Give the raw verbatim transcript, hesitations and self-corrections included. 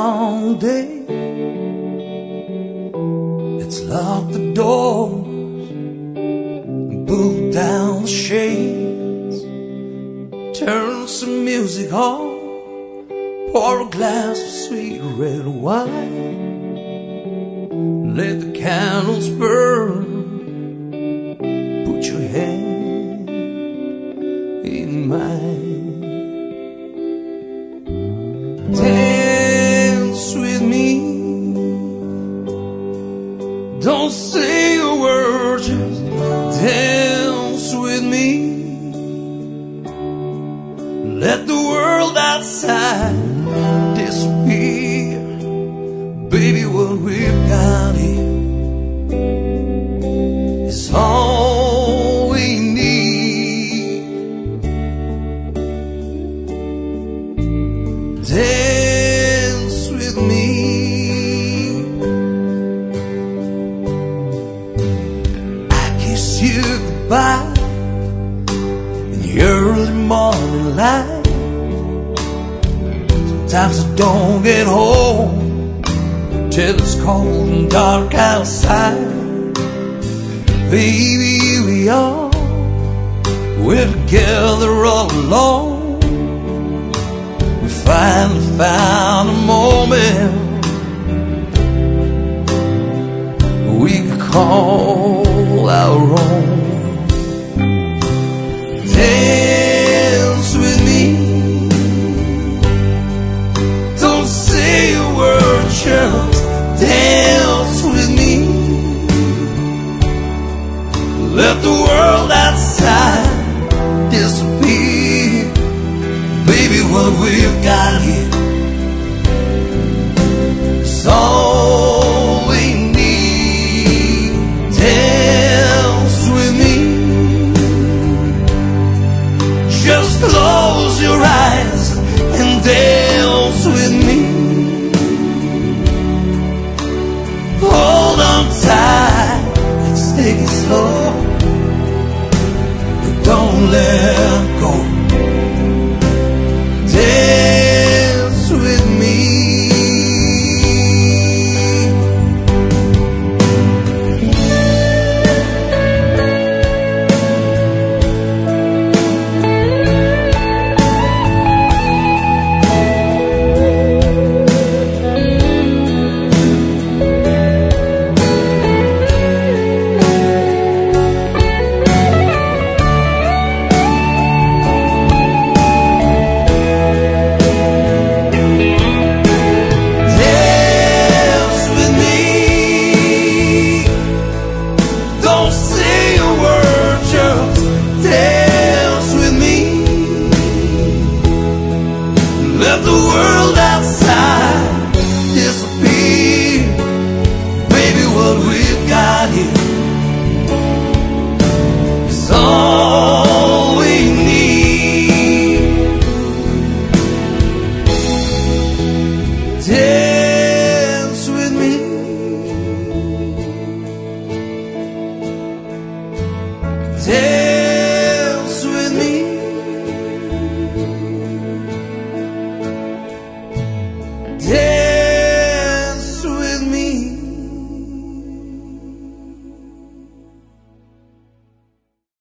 long day. Let's lock the doors and pull down the shades. Turn some music on, pour a glass of sweet red wine. Let the candles burn. Put your hand in mine. Dance with me. Don't say a word, just dance with me. Let the world outside disappear. Baby, what we've got here is all we need. Dance with me. I kiss you goodbye in the early morning light. Sometimes I don't get home till it's cold and dark outside. Baby, here we are, we're together all alone. We finally found a moment we could call our own. Dance with me. Don't say a word, just dance with me. Let the world outside disappear. Baby, what we've got here is all we need. Dance with me. Just close your eyes and dance with me. Hold on tight, let's take it slow, but don't let go.